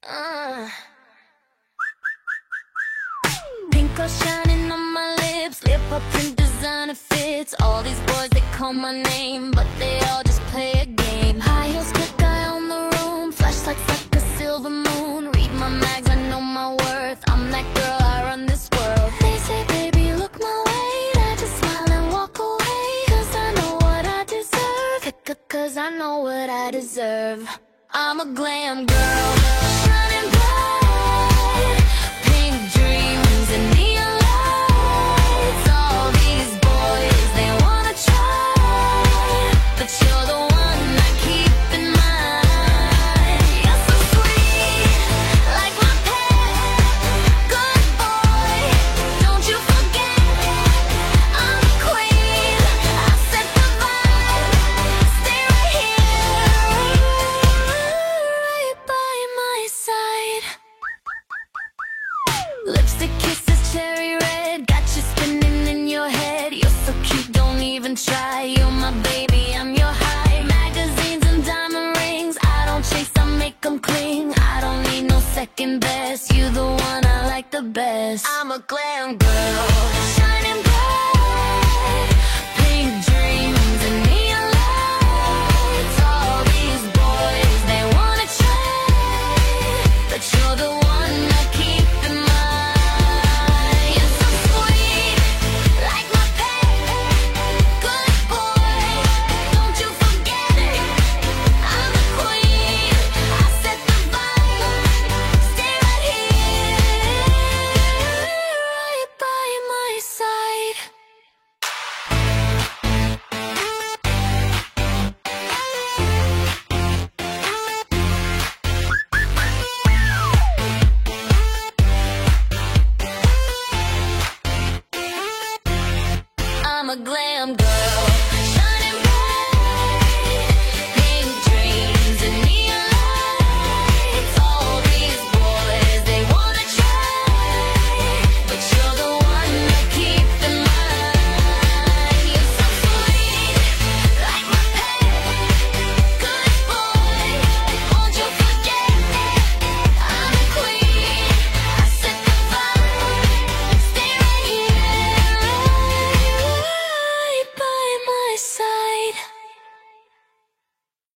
Uh. Pink are shining on my lips, lip up print designer fits. All these boys, they call my name, but they all just play a game. High heels, quick eye on the room, flashlights like a silver moon. Read my mags, I know my worth, I'm that girl, I run this world. They say, baby, look my way, I just smile and walk away, cause I know what I deserve, cause I know what I deserve. I'm a glam girl, shining bright, pink dreams and neon lights. All these boys, they wanna try, but you're the one I keep in mind. You're so sweet, like my pet, good boy, don't you forget, I'm the queen. I set the vibe, stay right here, right by my side. Lipstick kisses cherry red, got you spinning in your head. You're so cute, don't even try. You're my baby, I'm your high. Magazines and diamond rings, I don't chase, I make them cling. I don't need no second best, you the one I like the best. I'm a glam girl, shining